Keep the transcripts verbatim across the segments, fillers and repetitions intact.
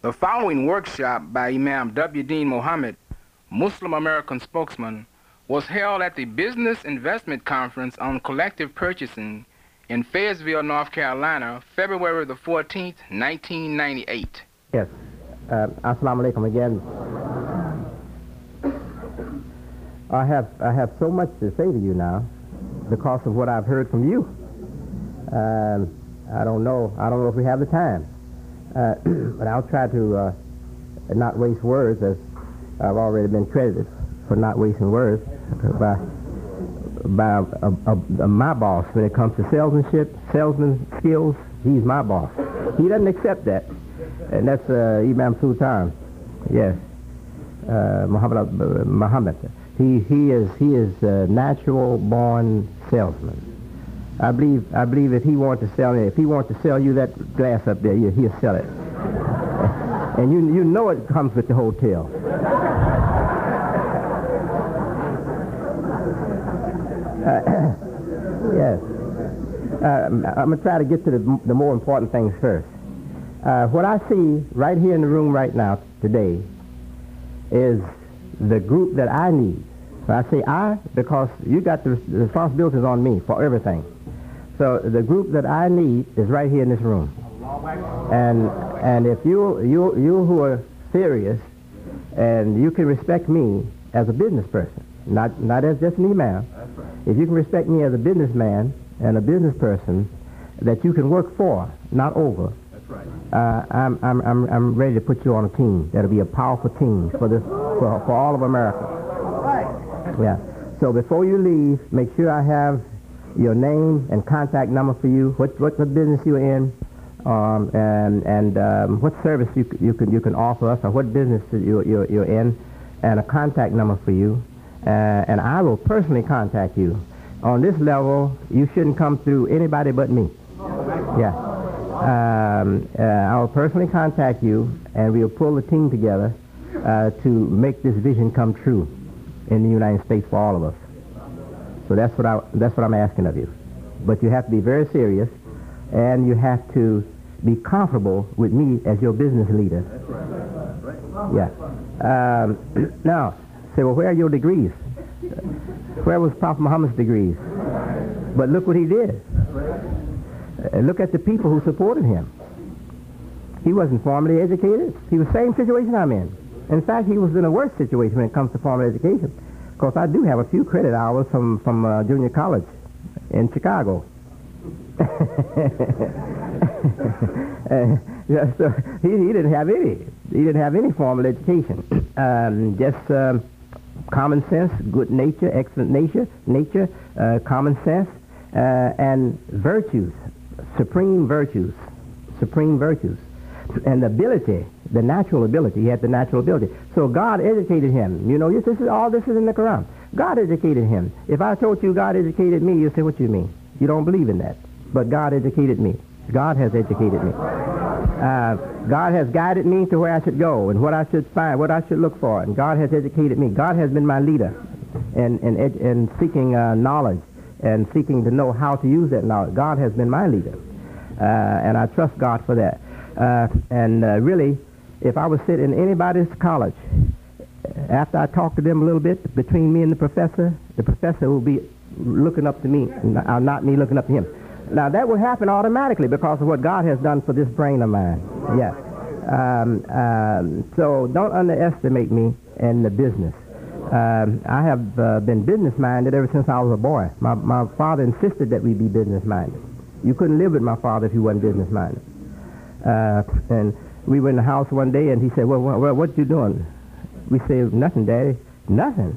The following workshop by Imam W. Dean Mohammed, Muslim American spokesman, was held at the Business Investment Conference on Collective Purchasing in Fayetteville, North Carolina, February the fourteenth, nineteen ninety-eight. Yes. Uh, Assalamu alaikum again. I have, I have so much to say to you now because of what I've heard from you. Um, I don't know. I don't know if we have the time. Uh, but I'll try to uh, not waste words, as I've already been credited for not wasting words by, by uh, uh, uh, my boss when it comes to salesmanship, salesman skills. He's my boss. He doesn't accept that, and that's uh, Imam Sultan. Yes, uh, Muhammad. Uh, Muhammad. He he is he is a natural born salesman. I believe I believe if he wanted to sell if he wanted to sell you that glass up there, he'll sell it. And you you know it comes with the hotel. Uh, yes. Uh, I'm going to try to get to the, the more important things first. Uh, what I see right here in the room right now today is the group that I need. So I say I because you got the, the responsibilities on me for everything. So the group that I need is right here in this room. And and if you you you who are serious and you can respect me as a business person, not not as just an imam. If you can respect me as a businessman and a business person that you can work for, not over. That's right. Uh, I'm I'm I'm I'm ready to put you on a team. That'll be a powerful team for this for for all of America. Right. Yeah. So before you leave, make sure I have your name and contact number for you, what what, what business you're in, um, and and um, what service you you can you can offer us, or what business you you're, you're in, and a contact number for you, uh, and I will personally contact you. On this level, you shouldn't come through anybody but me. Yeah, um, uh, I will personally contact you, and we'll pull the team together uh, to make this vision come true in the United States for all of us. So that's what I that's what I'm asking of you. But you have to be very serious, and you have to be comfortable with me as your business leader. Yeah. Um, now, say, well, where are your degrees? Where was Prophet Muhammad's degrees? But look what he did. Uh, look at the people who supported him. He wasn't formally educated. He was the same situation I'm in. In fact, he was in a worse situation when it comes to formal education. Of course, I do have a few credit hours from, from uh, junior college in Chicago. uh, yeah, so he, he didn't have any. He didn't have any formal education. Um, just um, common sense, good nature, excellent nature, nature, uh, common sense, uh, and virtues, supreme virtues, supreme virtues, and ability. The natural ability. He had the natural ability. So God educated him. You know, this is all this is in the Quran. God educated him. If I told you God educated me, you'd say, what do you mean? You don't believe in that. But God educated me. God has educated me. Uh, God has guided me to where I should go and what I should find, what I should look for. And God has educated me. God has been my leader in, in, ed- in seeking uh, knowledge and seeking to know how to use that knowledge. God has been my leader. Uh, and I trust God for that. Uh, and uh, really, if I was sitting in anybody's college, after I talk to them a little bit, between me and the professor, the professor will be looking up to me, not me looking up to him. Now, that will happen automatically because of what God has done for this brain of mine. Yeah. Um, um, so don't underestimate me in the business. Um, I have uh, been business-minded ever since I was a boy. My, my father insisted that we be business-minded. You couldn't live with my father if you wasn't business-minded. Uh, and we were in the house one day, and he said, well, well, what you doing? We said, nothing, Daddy. Nothing.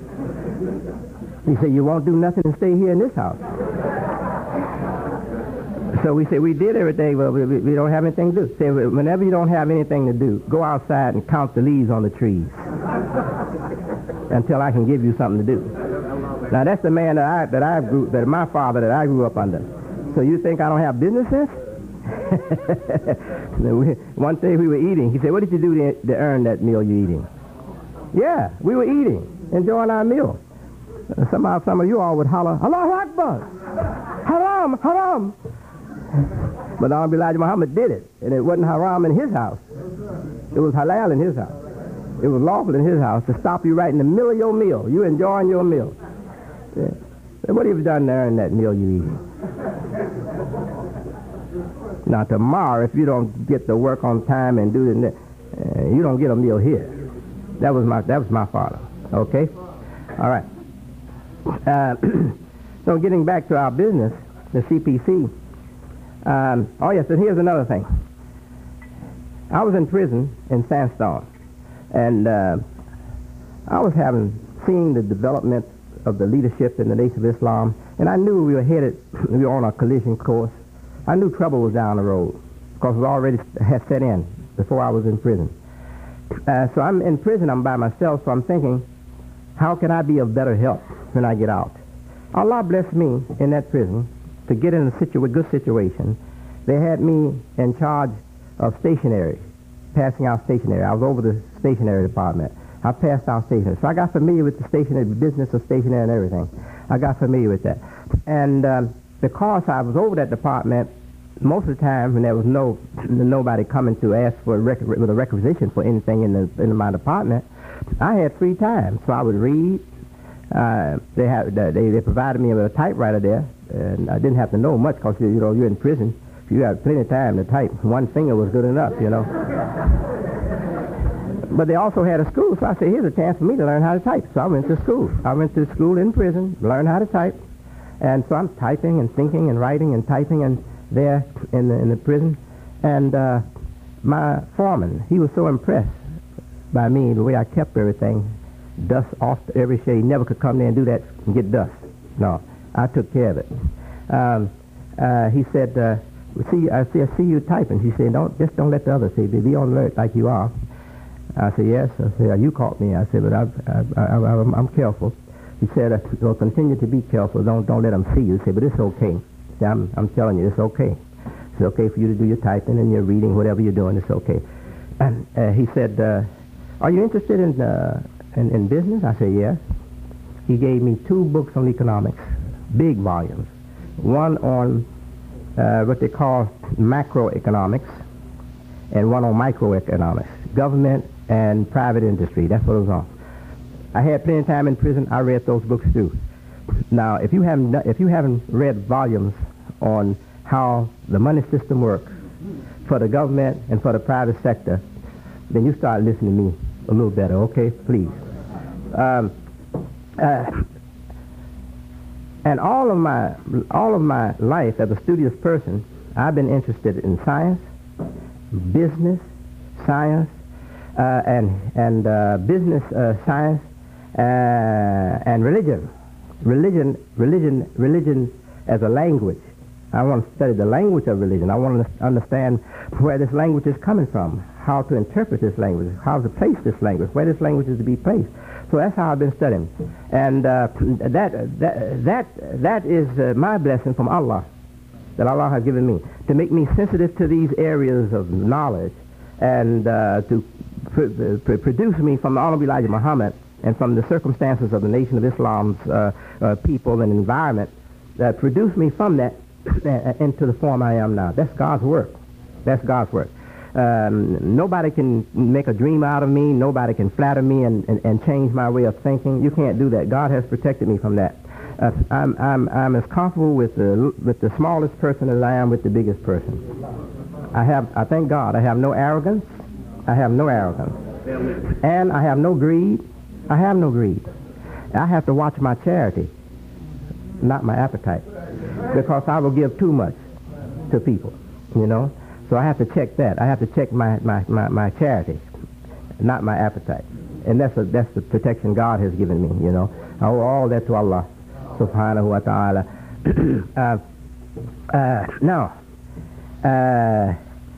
He said, you won't do nothing and stay here in this house. So we said, we did everything, but we, we don't have anything to do. Say, whenever you don't have anything to do, go outside and count the leaves on the trees until I can give you something to do. Now, that's the man that I, that I grew, that my father that I grew up under. So you think I don't have business sense? One day we were eating. He said, what did you do to, to earn that meal you're eating? Yeah, we were eating, enjoying our meal. Somehow some of you all would holler, Allahu Akbar! Haram! Haram! But Honorable Elijah Muhammad did it, and it wasn't haram in his house. It was halal in his house. It was lawful in his house to stop you right in the middle of your meal. You enjoying your meal. Yeah. What have you done there in that meal you eat? Now, tomorrow, if you don't get to work on time and do it, uh, you don't get a meal here. That was my, that was my father. Okay? All right. Uh, so getting back to our business, the C P C. Um, oh, yes, and here's another thing. I was in prison in Sandstone, and uh, I was having, seeing the development of the leadership in the Nation of Islam, and I knew we were headed, we were on a collision course. I knew trouble was down the road, because it already had set in before I was in prison. Uh, so I'm in prison, I'm by myself, so I'm thinking, how can I be of better help when I get out? Allah blessed me in that prison to get in a situ- good situation. They had me in charge of stationery, passing out stationery. I was over the stationery department. I passed out stationery. So I got familiar with the stationery, the business of stationery and everything. I got familiar with that. And um, because I was over that department, most of the time when there was no nobody coming to ask for a rec- with a requisition for anything in, the, in my department, I had free time. So I would read. Uh, they, had, they, they provided me with a typewriter there, and I didn't have to know much because, you know, you're in prison. You had plenty of time to type. One finger was good enough, you know. But they also had a school, so I said, here's a chance for me to learn how to type. So I went to school. I went to school in prison, learned how to type. And so I'm typing and thinking and writing and typing and there in the, in the prison. And uh, my foreman, he was so impressed by me, the way I kept everything, dust off every shade. He never could come there and do that and get dust. No, I took care of it. Um, uh, he said, uh, see, I see, I see you typing. He said, don't, just don't let the others see. Be on alert like you are. I said, yes. I said, you caught me. I said, but I've, I've, I, I, I'm, I'm careful. He said, uh, well, continue to be careful. Don't don't let them see you. He said, but it's okay. See, I'm, I'm telling you, it's okay. It's okay for you to do your typing and your reading, whatever you're doing, it's okay. And uh, he said, uh, are you interested in, uh, in, in business? I said, yes. He gave me two books on economics, big volumes. One on uh, what they call macroeconomics and one on microeconomics, government and private industry. That's what it was on. I had plenty of time in prison. I read those books too. Now, if you haven't if you haven't read volumes on how the money system works for the government and for the private sector, then you start listening to me a little better, okay? Please. Um, uh, and all of my all of my life as a studious person, I've been interested in science, business, science, uh, and and uh, business uh, science. Uh, and religion, religion, religion, religion as a language. I want to study the language of religion. I want to understand where this language is coming from, how to interpret this language, how to place this language, where this language is to be placed. So that's how I've been studying, and uh, that that that that is uh, my blessing from Allah, that Allah has given me to make me sensitive to these areas of knowledge, and uh, to pr- pr- produce me from the Honorable Elijah Muhammad and from the circumstances of the Nation of Islam's uh, uh, people and environment that produced me from that into the form I am now. That's God's work. That's God's work. Um, nobody can make a dream out of me. Nobody can flatter me and, and, and change my way of thinking. You can't do that. God has protected me from that. Uh, I'm, I'm, I'm as comfortable with the, with the smallest person as I am with the biggest person. I have, I thank God, I have no arrogance. I have no arrogance. And I have no greed. I have no greed. I have to watch my charity, not my appetite, because I will give too much to people, you know. So I have to check that. I have to check my, my, my, my charity, not my appetite. And that's a, that's the protection God has given me, you know. I owe all that to Allah, subhanahu wa ta'ala. uh, uh, now, uh,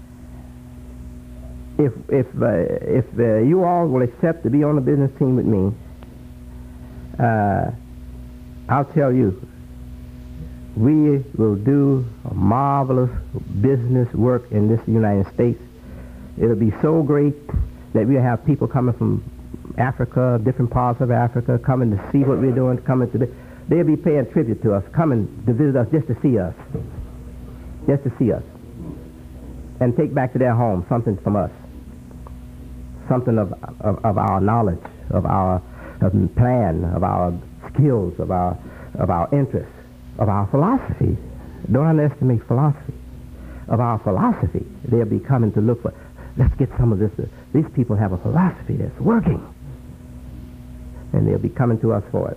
If if uh, if uh, you all will accept to be on the business team with me, uh, I'll tell you, we will do a marvelous business work in this United States. It'll be so great that we'll have people coming from Africa, different parts of Africa, coming to see what we're doing, coming to. They'll be paying tribute to us, coming to visit us just to see us. just to see us and take back to their home something from us, something of, of, of our knowledge, of our of plan, of our skills, of our, of our interests, of our philosophy. Don't underestimate philosophy. Of our philosophy, they'll be coming to look for, let's get some of this. Uh, these people have a philosophy that's working. And they'll be coming to us for it.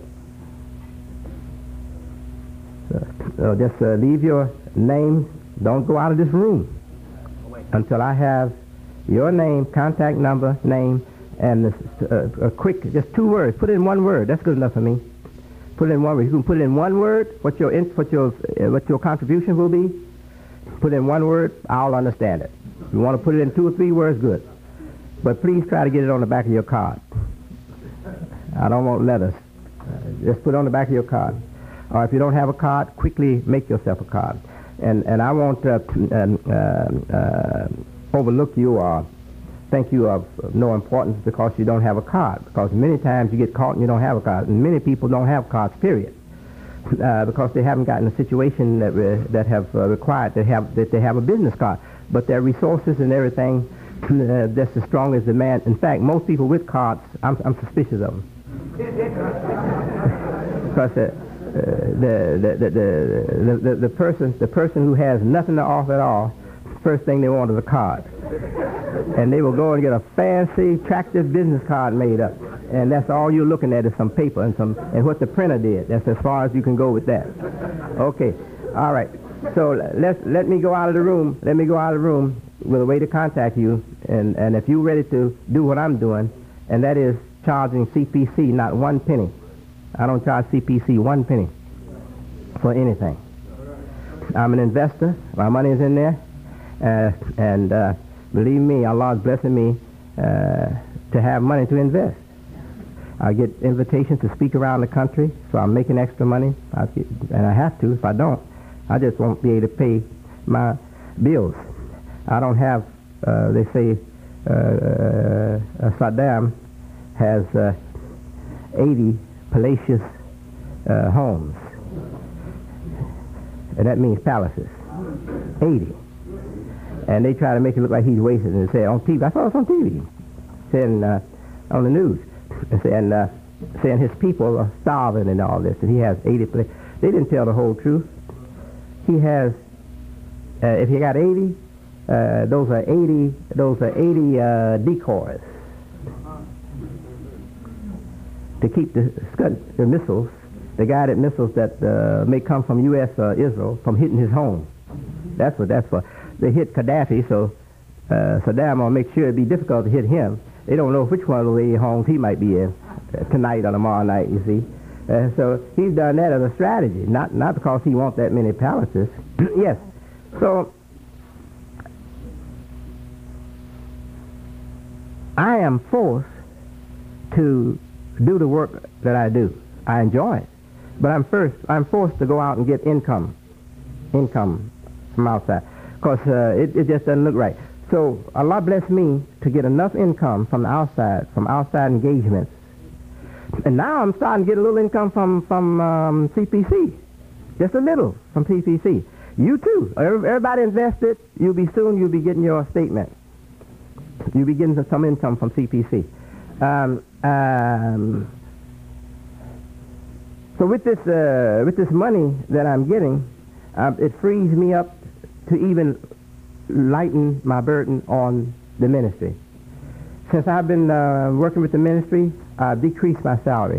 So, so just uh, leave your name. Don't go out of this room until I have your name, contact number, name, and this, uh, a quick, just two words. Put it in one word. That's good enough for me. Put it in one word. You can put it in one word what your in, what your uh, what your contribution will be. Put it in one word. I'll understand it. If you want to put it in two or three words, good. But please try to get it on the back of your card. I don't want letters. Uh, just put it on the back of your card. Or if you don't have a card, quickly make yourself a card. And and I won't uh, uh, uh, overlook you or think you of no importance because you don't have a card. Because many times you get caught and you don't have a card. And many people don't have cards, period. Uh, because they haven't gotten a situation that re- that have uh, required that have that they have a business card. But their resources and everything uh, that's as strong as the man. In fact, most people with cards, I'm, I'm suspicious of them. Because uh, the, the, the, the, the, the person the person who has nothing to offer at all, first thing they want is a card. And they will go and get a fancy, attractive business card made up. And that's all you're looking at is some paper and some and what the printer did. That's as far as you can go with that. Okay. All right. So let's let me go out of the room. Let me go out of the room with a way to contact you. And, and if you're ready to do what I'm doing, and that is charging C P C not one penny. I don't charge C P C one penny for anything. I'm an investor. My money is in there. Uh, and uh, believe me, Allah is blessing me uh, to have money to invest. I get invitations to speak around the country, so I'm making extra money. I get, and I have to. If I don't, I just won't be able to pay my bills. I don't have, uh, they say, uh, uh, Saddam has uh, eighty palatial uh, homes. And that means palaces. eighty. And they try to make it look like he's wasted. And they say on T V, I saw it on T V, saying uh, on the news, and uh, saying his people are starving and all this, and he has eighty places. They didn't tell the whole truth. He has, uh, if he got eighty, uh, those are eighty, those are eighty uh, decoys to keep the scud, the missiles, the guided missiles that uh, may come from U S or Israel from hitting his home. That's what that's for. They hit Gaddafi, so uh, Saddam will make sure it'd be difficult to hit him. They don't know which one of the eighty homes he might be in uh, tonight or tomorrow night, you see. Uh, so he's done that as a strategy, not not because he wants that many palaces. Yes. So I am forced to do the work that I do. I enjoy it. But I'm first I'm forced to go out and get income. Income from outside. Because uh, it, it just doesn't look right. So Allah bless me to get enough income from the outside, from outside engagements. And now I'm starting to get a little income from, from um, C P C. Just a little from C P C. You too. Everybody invested. You'll be soon, you'll be getting your statement. You'll be getting some income from C P C. Um, um, so with this, uh, with this money that I'm getting, uh, it frees me up to even lighten my burden on the ministry. Since I've been uh, working with the ministry, I've decreased my salary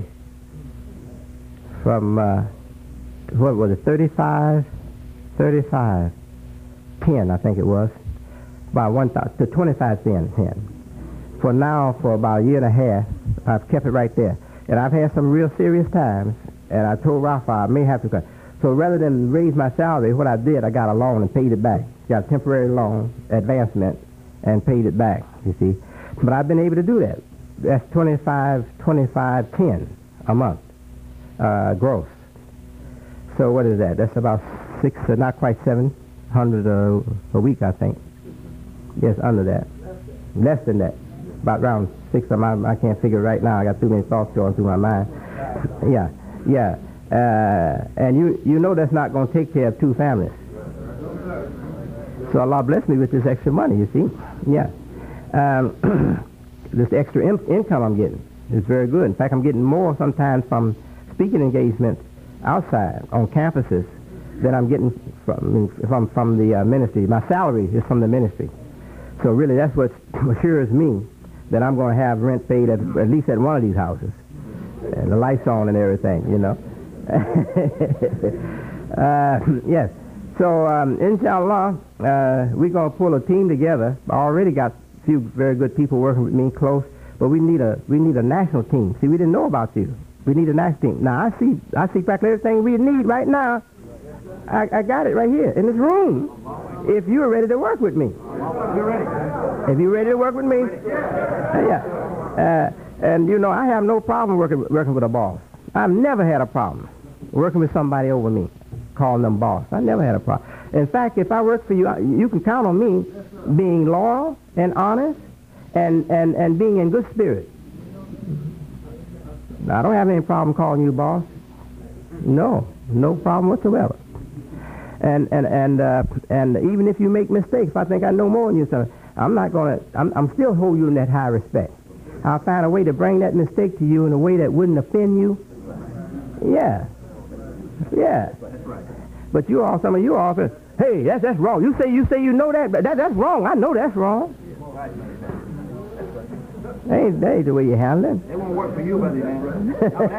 from, uh, what was it, thirty-five, thirty-five, ten, I think it was, about one thousand, to twenty-five, ten. For now, for about a year and a half, I've kept it right there. And I've had some real serious times, and I told Rafa I may have to cut. So rather than raise my salary, what I did, I got a loan and paid it back. Got a temporary loan, advancement, and paid it back, you see. But I've been able to do that. That's twenty-five, twenty-five, ten a month, uh, gross. So what is that? That's about six, uh, not quite seven hundred a, a week, I think. Yes, under that. Less than that. About around six. I, I can't figure it right now. I got too many thoughts going through my mind. Yeah, yeah. Uh, and you, you know that's not going to take care of two families. So Allah blessed me with this extra money, you see. Yeah. Um, this extra in- income I'm getting is very good. In fact, I'm getting more sometimes from speaking engagements outside on campuses than I'm getting from from, from the uh, ministry. My salary is from the ministry. So really that's what assures me that I'm going to have rent paid at, at least at one of these houses. And the lights on and everything, you know. uh, yes. So, um, inshallah, uh, we're going to pull a team together. I already got a few very good people working with me close, but we need a we need a national team. See, we didn't know about you. We need a national team. Now, I see I see practically everything we need right now. I, I got it right here in this room. If you're ready to work with me. You're ready. If you're ready to work with me. Uh, yeah. Uh, and, you know, I have no problem working, working with a boss. I've never had a problem working with somebody over me, calling them boss. I never had a problem. In fact, if I work for you, you can count on me being loyal and honest and, and, and being in good spirit. I don't have any problem calling you boss. No, no problem whatsoever. And and and uh, and even if you make mistakes, if I think I know more than you, so I'm not gonna. I'm, I'm still hold you in that high respect. I'll find a way to bring that mistake to you in a way that wouldn't offend you. Yeah, yeah. But you all, some of you all, say, hey, that's that's wrong. You say you say you know that, but that that's wrong. I know that's wrong. That ain't, that ain't the way you handle it. It won't work for you, buddy, man.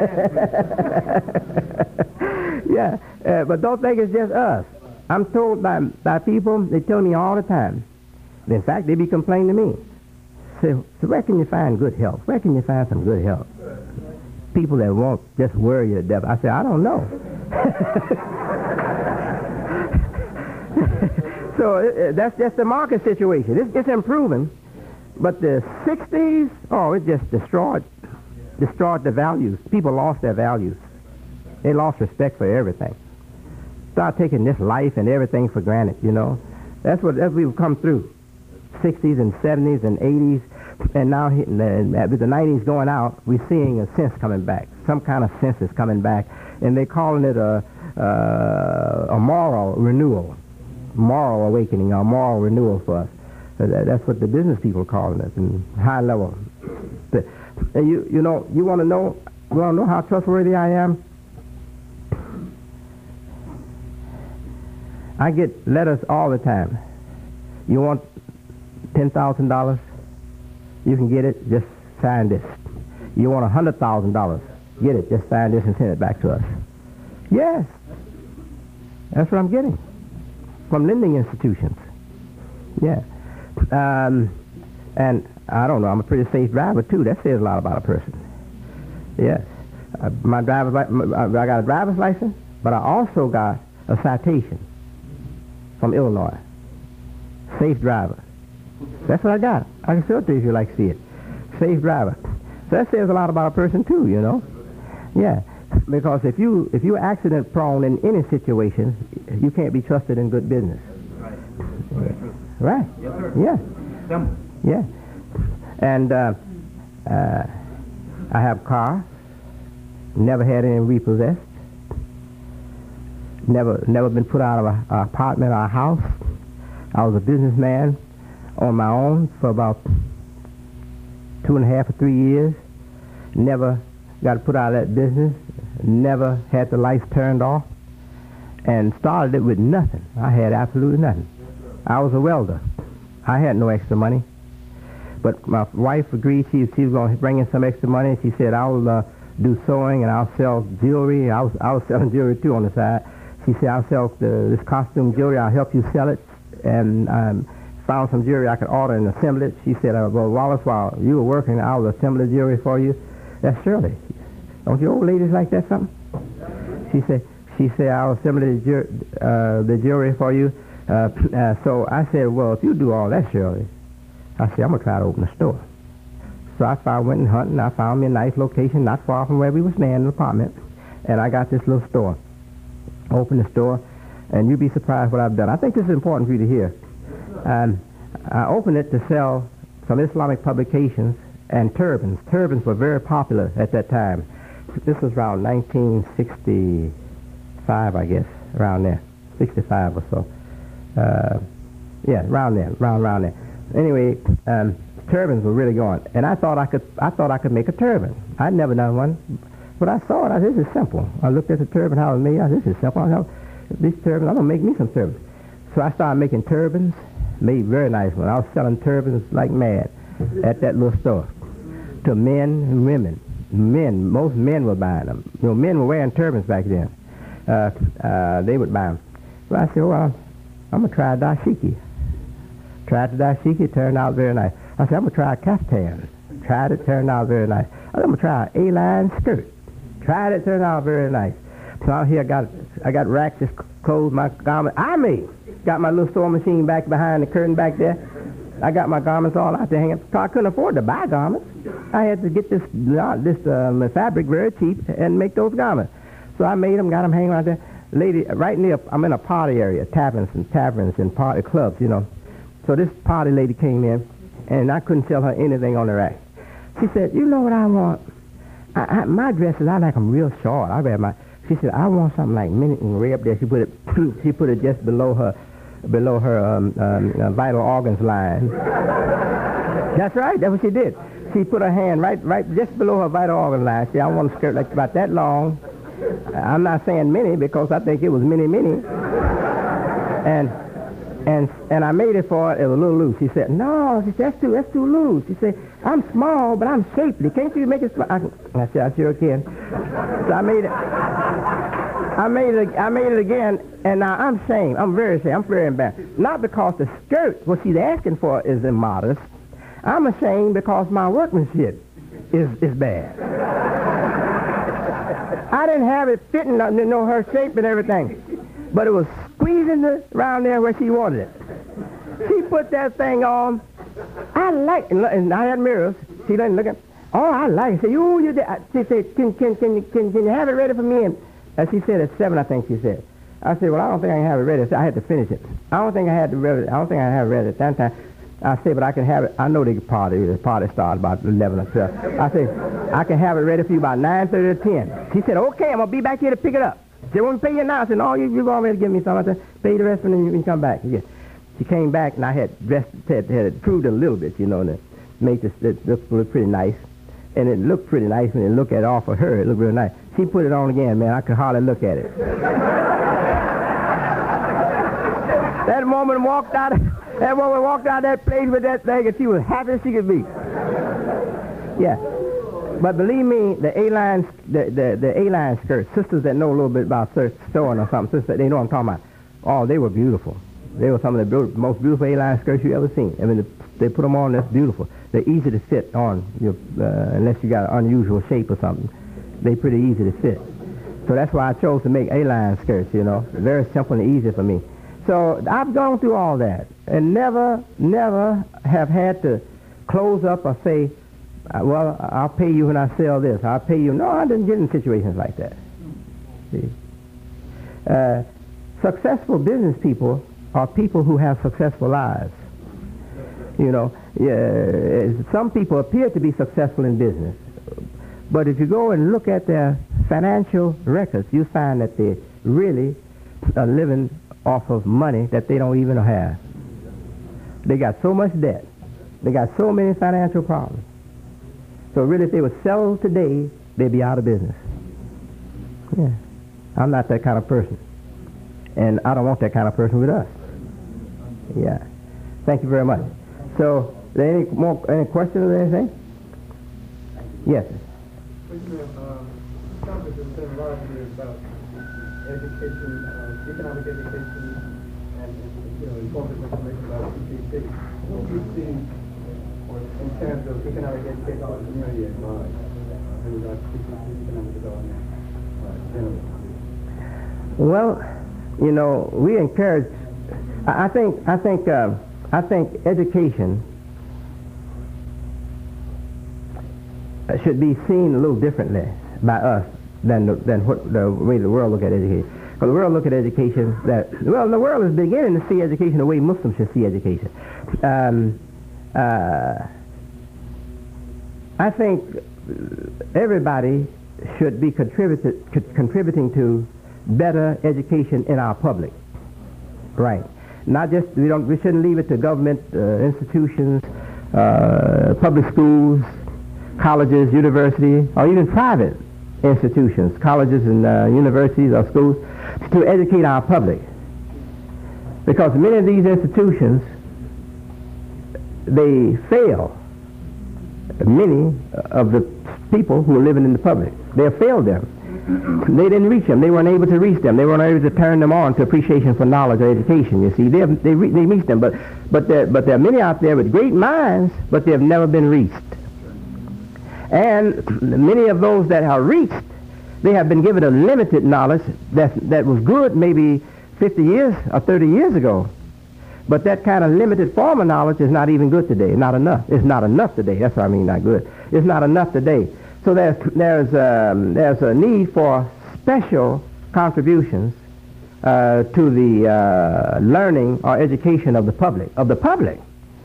Yeah, uh, but don't think it's just us. I'm told by by people, they tell me all the time. In fact, they be complaining to me. Say, so where can you find good help? Where can you find some good help? People that won't just worry you to death. I say, I don't know. So uh, that's just the market situation. It's, it's improving. But the sixties, oh, it just destroyed, destroyed the values. People lost their values. They lost respect for everything. Start taking this life and everything for granted, you know. That's what that's what we've come through. sixties and seventies and eighties, and now hitting the, with the nineties going out, we're seeing a sense coming back. Some kind of sense is coming back, and they're calling it a, uh, a moral renewal, moral awakening, a moral renewal for us. That's what the business people are calling it, in high level. And you, you know, you want to know, you want to know how trustworthy I am? I get letters all the time. You want ten thousand dollars? You can get it. Just sign this. You want one hundred thousand dollars? Get it. Just sign this and send it back to us. Yes. That's what I'm getting from lending institutions. Yeah. Um, and I don't know, I'm a pretty safe driver too. That says a lot about a person. Yes. Uh, my driver's li- I got a driver's license, but I also got a citation from Illinois. Safe driver. That's what I got. I can show it to you if you like to see it. Safe driver. So that says a lot about a person too, you know. Yeah. Because if you if you're accident prone in any situation, you can't be trusted in good business. Right. Yes, sir. Yeah. Simple. Yeah. And uh, uh, I have a car. Never had any repossessed. Never, never been put out of an apartment or a house. I was a businessman on my own for about two and a half or three years. Never got put out of that business. Never had the lights turned off. And started it with nothing. I had absolutely nothing. I was a welder. I had no extra money. But my wife agreed she, she was going to bring in some extra money. She said, I'll uh, do sewing and I'll sell jewelry. I was, I was selling jewelry too on the side. She said, I'll sell the, this costume jewelry. I'll help you sell it. And um, found some jewelry I could order and assemble it. She said, uh, well, Wallace, while you were working, I'll assemble the jewelry for you. That's Shirley. Don't you old ladies like that something? She said, she said, I'll assemble the, ju- uh, the jewelry for you. Uh, uh, so I said, well, if you do all that, Shirley, I said, I'm going to try to open a store. So I found, went and hunting. I found me a nice location not far from where we were staying in the apartment. And I got this little store. Opened the store, and you'd be surprised what I've done. I think this is important for you to hear. Um, I opened it to sell some Islamic publications and turbans. Turbans were very popular at that time. This was around nineteen sixty-five, I guess, around there, sixty-five or so. Uh, Yeah, around there, round, around there. Anyway, um, turbans were really going, and I thought I could, I thought I could make a turban. I'd never done one, but I saw it. I said, "This is simple." I looked at the turban, how it was made. I said, "This is simple. I know this turban. I'm gonna make me some turbans." So I started making turbans, made very nice ones. I was selling turbans like mad at that little store to men and women. Men, most men were buying them. You know, men were wearing turbans back then. Uh, uh, they would buy them. So I said, "Well, I'm gonna try a dashiki." Tried the dashiki, it turned out very nice. I said, "I'm gonna try a kaftan." Tried it, turned out very nice. I said, "I'm gonna try an A-line skirt." Tried it, turned out very nice. So out here, I got I got racks of clothes, my garment. I made. Got my little sewing machine back behind the curtain back there. I got my garments all out there hanging. So I couldn't afford to buy garments. I had to get this this um, fabric very cheap and make those garments. So I made them, got them hanging out there. Lady, right near, I'm in a party area, taverns and taverns and party clubs, you know. So this party lady came in, and I couldn't sell her anything on the rack. She said, "You know what I want? I, I, my dresses, I like them real short. I wear my." She said, "I want something like mini and way up there." She put it, she put it just below her, below her um, um, uh, vital organs line. That's right. That's what she did. She put her hand right, right, just below her vital organ line. She said, "I want a skirt like about that long." I'm not saying mini because I think it was mini, mini. And and and I made it for her. It was a little loose. She said, "No," she said, "that's too, that's too loose." She said, "I'm small, but I'm shapely. Can't you make it small?" I, I said, "I sure can." So I made it. I made it. I made it again, and now I'm ashamed. I'm very ashamed. I'm very embarrassed. Not because the skirt, what she's asking for, is immodest. I'm ashamed because my workmanship is is bad. I didn't have it fitting, you know, her shape and everything, but it was squeezing the, around there where she wanted it. She put that thing on. I like, and I had mirrors. She didn't look at. "Oh, I like it." She said, "You, you." She said, "Can, can, can, you, can, can you have it ready for me?" And uh, she said at seven, I think she said. I said, "Well, I don't think I can have it ready." I said, "I had to finish it. I don't think I had to ready. I don't think I have it ready at that time." I said, "But I can have it." I know the party. The party started about eleven or twelve. I said, "I can have it ready for you about nine thirty or ten." She said, "Okay, I'm gonna be back here to pick it up." She said, "Won't pay you now?" I said, "No, you you already give me something." I said, "Pay the rest and then you can come back." Yeah. She came back and I had dressed, had, had improved a little bit, you know, and it made this it look, look pretty nice. And it looked pretty nice when you look at it off of her. It looked real nice. She put it on again, man. I could hardly look at it. That woman walked out. That woman walked out that place with that thing, and she was happy as she could be. Yeah. But believe me, the A-line, the, the, the A-line skirts, sisters that know a little bit about sewing or something, sisters, they know what I'm talking about. Oh, they were beautiful. They were some of the most beautiful A-line skirts you ever seen. I mean, the, they put them on, that's beautiful. They're easy to fit on, you know, uh, unless you got an unusual shape or something. They're pretty easy to fit. So that's why I chose to make A-line skirts, you know. Very simple and easy for me. So I've gone through all that and never, never have had to close up or say, "Well, I'll pay you when I sell this. I'll pay you." No, I didn't get in situations like that. See? Uh, successful business people are people who have successful lives. You know, yeah, some people appear to be successful in business, but if you go and look at their financial records, you find that they really are living off of money that they don't even have. They got so much debt. They got so many financial problems. So really, if they would sell today, they'd be out of business. Yeah. I'm not that kind of person. And I don't want that kind of person with us. Yeah. Thank you very much. So, are there any more any questions or anything? Yes. Well, you know, um, the topic has been largely about education, uh, economic education, and, you know, important information about C P C. What do you see in terms of economic education for the community at large, in regards to C P C economic development uh, generally? Well, you know, we encourage. I, I think. I think. Uh, I think education should be seen a little differently by us than the, than what the way the world look at education. Because the world look at education that well, the world is beginning to see education the way Muslims should see education. Um, uh, I think everybody should be contributed, contributing to better education in our public. Right. Not just, we don't, we shouldn't leave it to government uh, institutions, uh, public schools, colleges, universities, or even private institutions, colleges and uh, universities or schools, to educate our public. Because many of these institutions, they fail many of the people who are living in the public. They have failed them. They didn't reach them. They weren't able to reach them. They weren't able to turn them on to appreciation for knowledge or education. You see, they have, they, re- they reached them, but but there but there are many out there with great minds, but they have never been reached. And many of those that are reached, they have been given a limited knowledge that that was good maybe fifty years or thirty years ago. But that kind of limited form of knowledge is not even good today. Not enough. It's not enough today. That's what I mean, not good. It's not enough today. So there's there's um, there's a need for special contributions uh, to the uh, learning or education of the public. Of the public.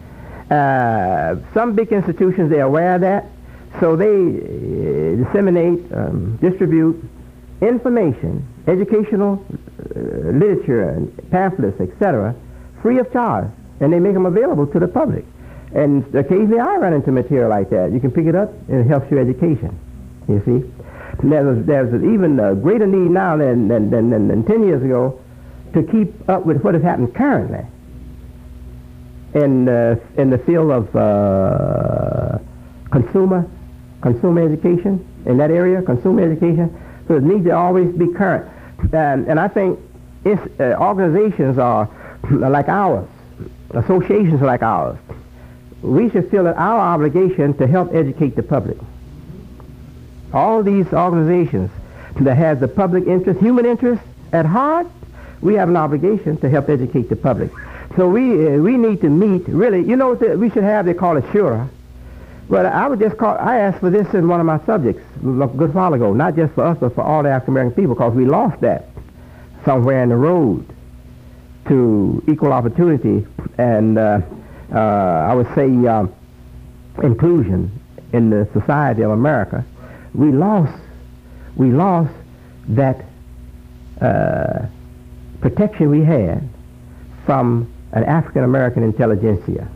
Uh, some big institutions, they're aware of that, so they uh, disseminate, um, distribute information, educational uh, literature, and pamphlets, et cetera, free of charge, and they make them available to the public. And occasionally I run into material like that. You can pick it up, and it helps your education, you see. And there's, there's even a greater need now than, than, than, than, than ten years ago to keep up with what has happened currently in, uh, in the field of uh, consumer, consumer education, in that area, consumer education. So it needs to always be current. And, and I think it's, uh, organizations are like ours, associations like ours, we should feel it our obligation to help educate the public. All these organizations that have the public interest, human interest at heart, we have an obligation to help educate the public. So we uh, we need to meet, really, you know what we should have, they call it Shura. But I would just call, I asked for this in one of my subjects a good while ago, not just for us, but for all the African American people, because we lost that somewhere in the road to equal opportunity and uh, uh, I would say uh, inclusion in the society of America. We lost, we lost that uh, protection we had from an African American intelligentsia.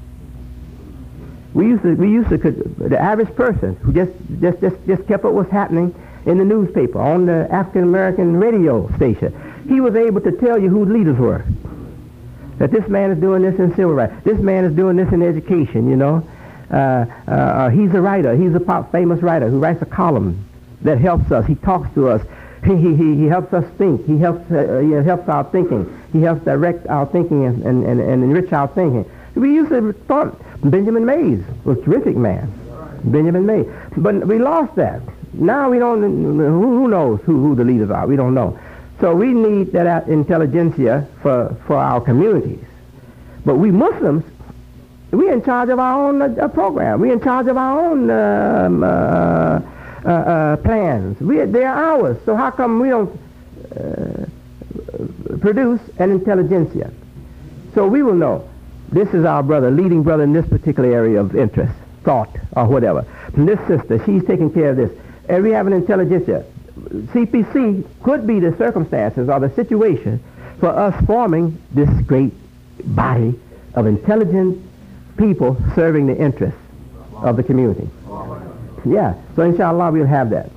We used to, we used to, the average person who just, just, just, just kept up what's happening in the newspaper, on the African American radio station, he was able to tell you who the leaders were. That this man is doing this in civil rights. This man is doing this in education, you know. Uh, uh, he's a writer. He's a pop famous writer who writes a column that helps us. He talks to us. He, he, he helps us think. He helps, uh, he helps our thinking. He helps direct our thinking and, and, and, and enrich our thinking. We used to thought Benjamin Mays was a terrific man. Benjamin Mays. But we lost that. Now we don't, who knows who, who the leaders are? We don't know. So we need that intelligentsia for, for our communities. But we Muslims, we're in charge of our own uh, program. We're in charge of our own um, uh, uh, uh, plans. We, they're ours. So how come we don't uh, produce an intelligentsia? So we will know, this is our brother, leading brother in this particular area of interest, thought, or whatever. And this sister, she's taking care of this. And we have an intelligentsia. C P C could be the circumstances or the situation for us forming this great body of intelligent people serving the interests of the community. Yeah, so inshallah we'll have that.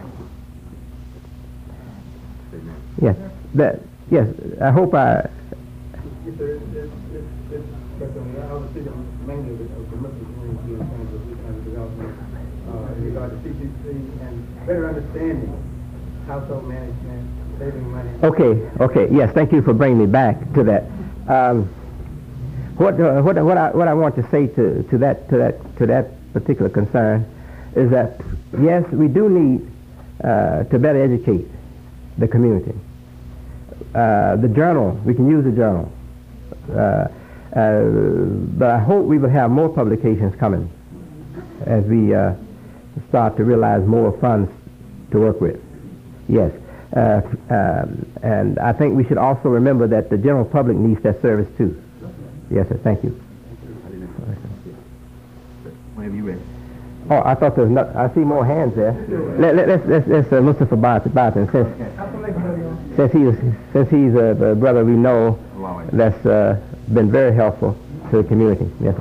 Yes, that, yes, I hope I... Yes, sir, it's, it's, it's, it's, but I was speaking mainly of the Muslim community in terms of this kind of development uh, in regard to C P C and better understanding household management, saving money. Okay, okay, yes, thank you for bringing me back to that. Um, what, uh, what, what, I, what I want to say to, to, that, to, that, to that particular concern is that, yes, we do need uh, to better educate the community. Uh, the journal, we can use the journal. Uh, uh, but I hope we will have more publications coming as we uh, start to realize more funds to work with. Yes, uh, um, and I think we should also remember that the general public needs that service too. Yes, sir. Thank you. Whenever you ready. Oh, I thought there was not. I see more hands there. Let, let, let's let's, let's uh, Mustafa Barton, since since he's since he's a, a brother we know that's uh, been very helpful to the community. Yes.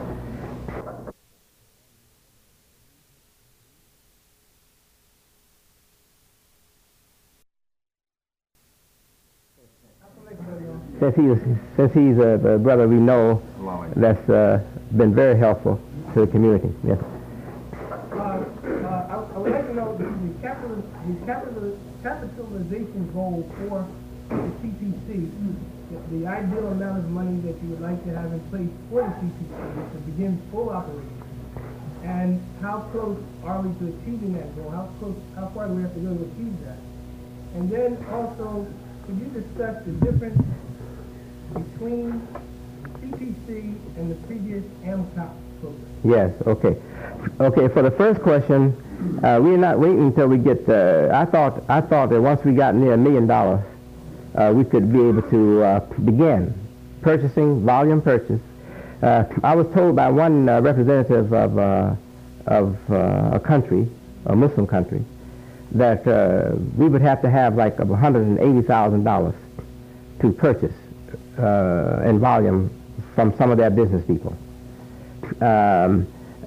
Since he's, since he's a, a brother we know that's uh, been very helpful to the community. Yes. Uh, uh, I, I would like to know the, the, capital, the capital, capitalization goal for the C P C, the, the ideal amount of money that you would like to have in place for the C P C to begin full operation, and how close are we to achieving that goal? How close, how far do we have to go to achieve that? And then also, could you discuss the difference between C P C and the previous AMCOP program? Yes, okay. Okay, for the first question, uh, we're not waiting until we get, uh, I thought I thought that once we got near a million dollars, uh, we could be able to uh, begin purchasing, volume purchase. Uh, I was told by one uh, representative of, uh, of uh, a country, a Muslim country, that uh, we would have to have like one hundred eighty thousand dollars to purchase uh, in volume from some of their business people. Um,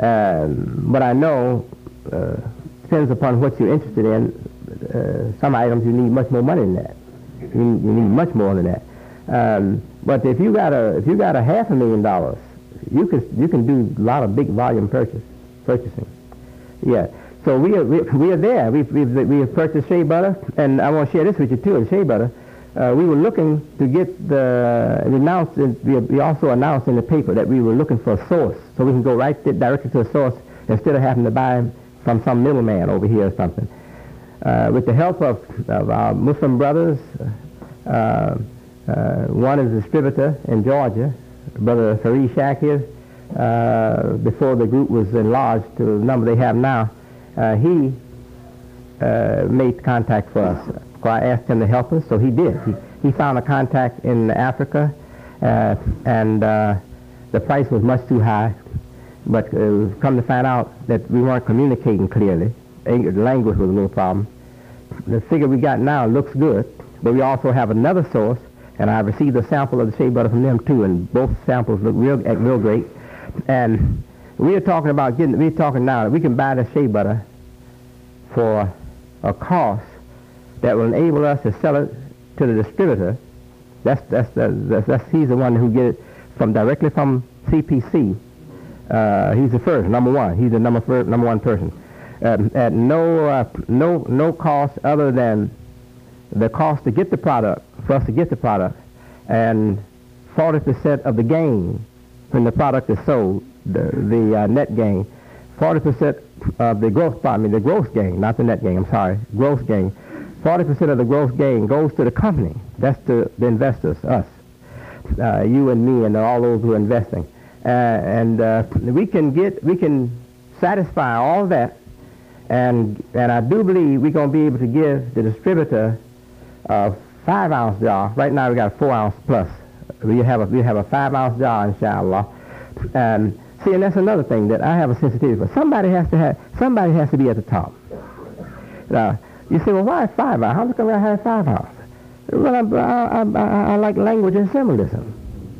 um, but I know, uh, depends upon what you're interested in, uh, some items you need much more money than that. You, you need much more than that. Um, but if you got a if you got a half a million dollars, you can you can do a lot of big volume purchase purchasing. Yeah. So we are we, we are there. We've, we've we have purchased shea butter, and I want to share this with you too. In shea butter, uh, we were looking to get the we announced. In, we, we also announced in the paper that we were looking for a source, so we can go right th- directly to a source instead of having to buy from some middleman over here or something. Uh, with the help of, of our Muslim brothers, uh, uh, one is a distributor in Georgia, Brother Fareed Shakir. Uh, before the group was enlarged to the number they have now. Uh, he uh, made contact for us. So I asked him to help us, so he did. He, he found a contact in Africa, uh, and uh, the price was much too high. But uh, come to find out that we weren't communicating clearly. The language was a little problem. The figure we got now looks good, but we also have another source, and I received a sample of the shea butter from them too, and both samples look real, real great. And we are talking about getting, we're talking now that we can buy the shea butter for a cost that will enable us to sell it to the distributor. That's, that's, that's, that's he's the one who get it from directly from C P C. Uh, he's the first, number one. He's the number, first, number one person. Um, at no, uh, no, no cost other than the cost to get the product, for us to get the product, and forty percent of the gain when the product is sold, the, the uh, net gain, forty percent of the gross, I mean the gross gain, not the net gain, I'm sorry, gross gain, forty percent of the gross gain goes to the company. That's to the investors, us, uh, you and me and all those who are investing. Uh, and uh, we can get, we can satisfy all that, and and I do believe we're going to be able to give the distributor a five ounce jar. Right now we got a four ounce plus. We have a we have a five ounce jar, inshallah. And see, and that's another thing that I have a sensitivity for. Somebody has to have somebody has to be at the top. Now you say, well, why five ounce? How come I have five ounce? Well, I, I, I, I like language and symbolism,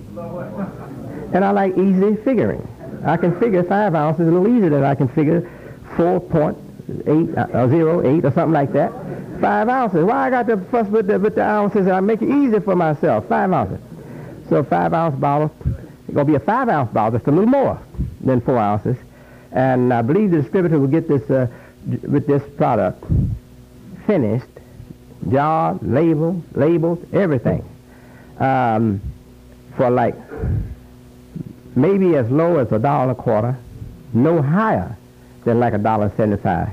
and I like easy figuring. I can figure five ounces a little easier than I can figure four point eight or zero eight or something like that. Five ounces. Why I got to fuss with the with the ounces? And I make it easier for myself. Five ounces. So a five ounce bottle, it's going to be a five ounce bottle, just a little more than four ounces. And I believe the distributor will get this, uh, with this product finished, jarred, labeled, labeled, everything, um, for like maybe as low as a dollar and a quarter, no higher than like a dollar seventy-five.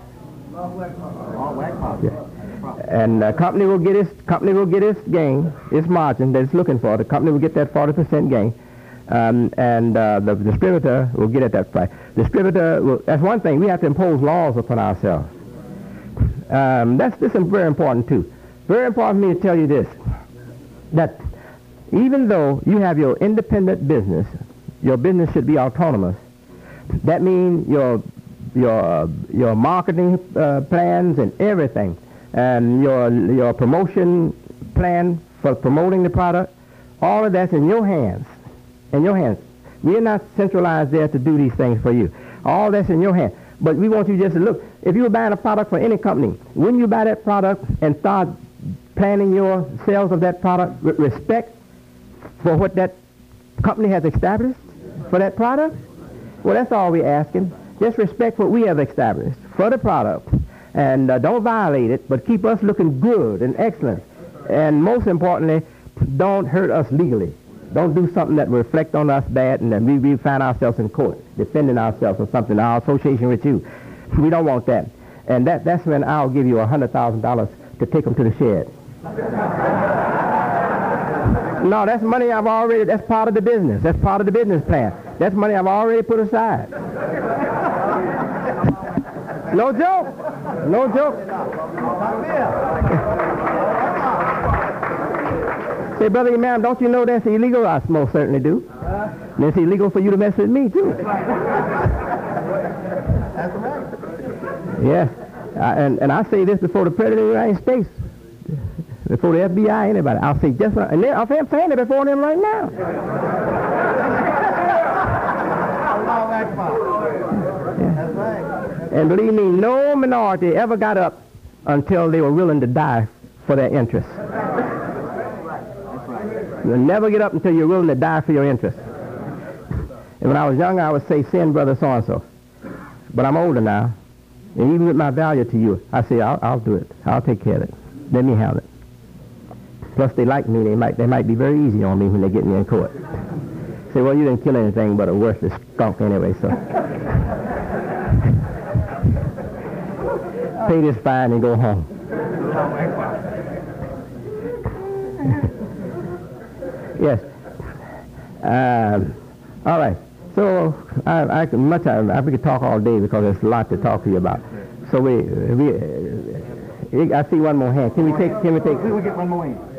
Yeah. And the company will get its company will get its gain, its margin that it's looking for. The company will get that forty percent gain, um, and uh, the distributor will get at that price. Distributor will, that's one thing. We have to impose laws upon ourselves. Um, that's this is very important too. Very important for me to tell you this: that even though you have your independent business, your business should be autonomous. That means your your your marketing uh, plans and everything, and your your promotion plan for promoting the product, all of that's in your hands. in your hands. We're not centralized there to do these things for you. All that's in your hand. But we want you just to look. If you were buying a product for any company, wouldn't you buy that product and start planning your sales of that product with respect for what that company has established for that product? Well, that's all we're asking. Just respect what we have established for the product. And uh, don't violate it, but keep us looking good and excellent. And most importantly, don't hurt us legally. Don't do something that will reflect on us bad and then we, we find ourselves in court defending ourselves or something, our association with you. We don't want that. And that, that's when I'll give you one hundred thousand dollars to take them to the shed. No, that's money I've already, that's part of the business. That's part of the business plan. That's money I've already put aside. No joke. No joke. Say, brother imam, don't you know that's illegal? I most certainly do. Uh, and it's illegal for you to mess with me, too. That's right. Yes. I, and, and I say this before the President of the United States, before the F B I, anybody. I'll say just what, and I'm saying it before them right now. That's right. And believe me, no minority ever got up until they were willing to die for their interests. You'll never get up until you're willing to die for your interests. And when I was young, I would say, send brother so-and-so. But I'm older now. And even with my value to you, I say, I'll, I'll do it. I'll take care of it. Let me handle it. Plus, they like me. They might, they might be very easy on me when they get me in court. Say, well, you didn't kill anything but a worthless skunk anyway, so. Pay this fine and go home. Yes. Um, all right. So I, I can much I, I could talk all day because there's a lot to talk to you about. So we we uh, I see one more hand. Can we take? Can we take? We get one more hand.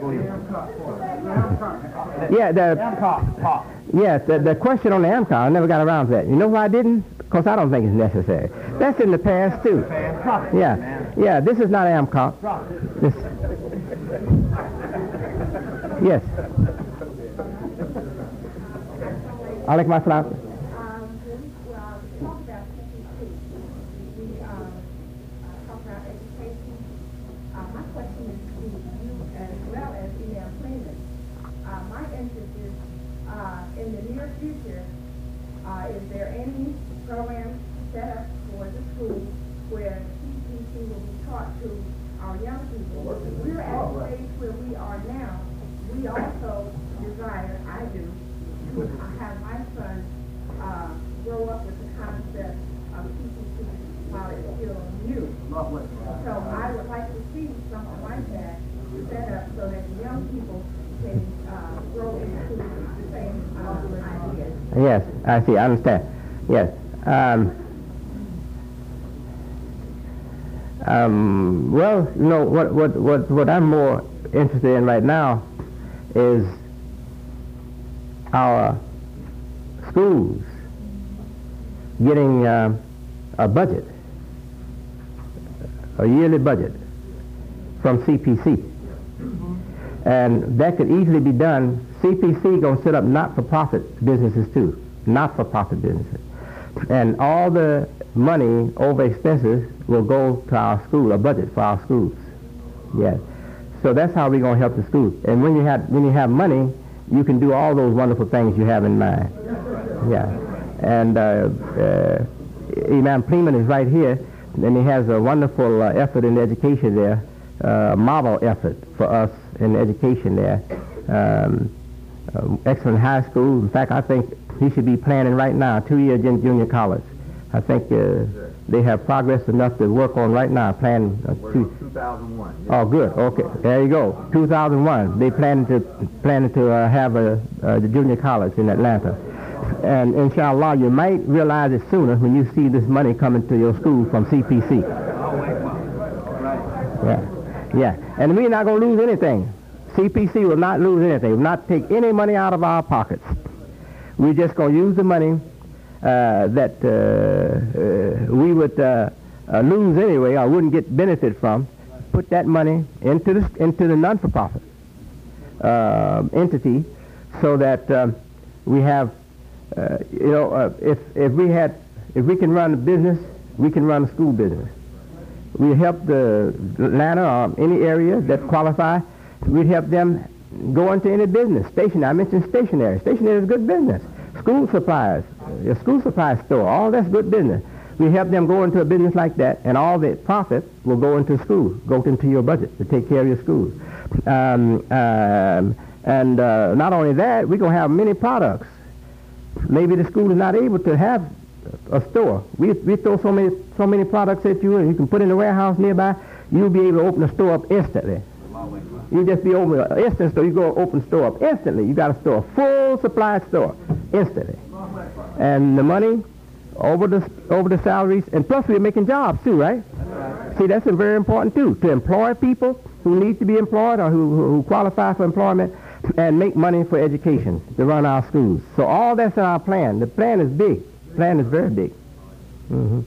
Yeah. The AMCOP. yes. The, the question on the AMCOP, I never got around to that. You know why I didn't? Because I don't think it's necessary. That's in the past too. Yeah. Yeah. This is not AMCOP. This. Yes. Alaikum assalam. Um, when we uh, talk about C P C, we uh, uh, talk about education. Uh, my question is to you as well as Email Freeman. Uh, my interest is uh, in the near future, uh, is there any program set up for the school where C P C will be taught to our young people? We're at a stage where we are now. We also desire, I do, to have my son uh, grow up with the concept of C P C while it's still new. So I would like to see something like that set up so that the young people can uh, grow into the same uh, ideas. Yes, I see. I understand. Yes. Um, um, well, you know, what, what, what, what I'm more interested in right now is our schools getting uh, a budget, a yearly budget from C P C. And that could easily be done. C P C going to set up not-for-profit businesses too, not-for-profit businesses. And all the money over expenses will go to our school, a budget for our schools. Yes. So that's how we're going to help the schools. And when you have when you have money, you can do all those wonderful things you have in mind. Yeah. And uh, uh, Imam Freeman is right here, and he has a wonderful uh, effort in education there, uh, model effort for us in education there. Um, uh, excellent high school. In fact, I think he should be planning right now, two-year jun- junior college. I think uh, they have progress enough to work on right now, plan uh, two. two thousand one. Oh, good. Okay, there you go. two thousand one. They planning to planning to uh, have a, a junior college in Atlanta, and inshallah, you might realize it sooner when you see this money coming to your school from C P C. Yeah, yeah. And we're not going to lose anything. C P C will not lose anything. Will not take any money out of our pockets. We're just going to use the money uh, that uh, uh, we would uh, uh, lose anyway, or wouldn't get benefit from. Put that money into the into the non-for-profit uh, entity, so that um, We have, uh, you know, uh, if if we had, if we can run a business, we can run a school business. We help the Atlanta or any area that qualify. We'd help them go into any business. Stationery. I mentioned stationery. Stationery is good business. School supplies, a school supply store, all that's good business. We help them go into a business like that, and all the profit will go into school, go into your budget to take care of your schools. Um, um, and uh, not only that, we're going to have many products. Maybe the school is not able to have a store. We, we throw so many so many products at you, and you can put in a warehouse nearby. You'll be able to open a store up instantly. You just be open an instant store. You go open store up instantly. You got a store, full supply store, instantly. And the money over the over the salaries, and plus we're making jobs too, right? See, that's very important too, to employ people who need to be employed or who, who qualify for employment, and make money for education to run our schools. So all that's in our plan. The plan is big. The plan is very big. Mm-hmm.